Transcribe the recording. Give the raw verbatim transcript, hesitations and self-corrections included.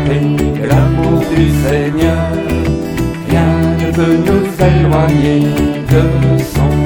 et l'amour du Seigneur. Rien ne peut nous éloigner de son